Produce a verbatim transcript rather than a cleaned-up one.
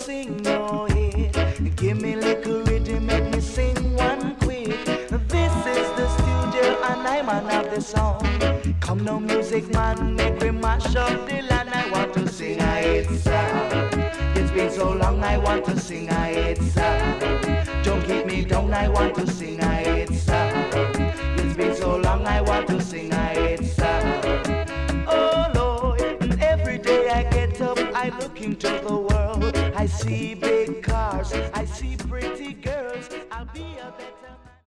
sing no hit. Give me little rhythm, make me sing one quick. This is the studio and I'm man of the song. Come now music man, make me mash up the land. I want to sing a hit song. It's been so long I want to sing a hit song. Don't keep me down, I want to sing a hit song. It's been so long I want to sing a hit song. Oh Lord, every day I get up, I look into the world. I see big cars, I see pretty girls. I'll be a better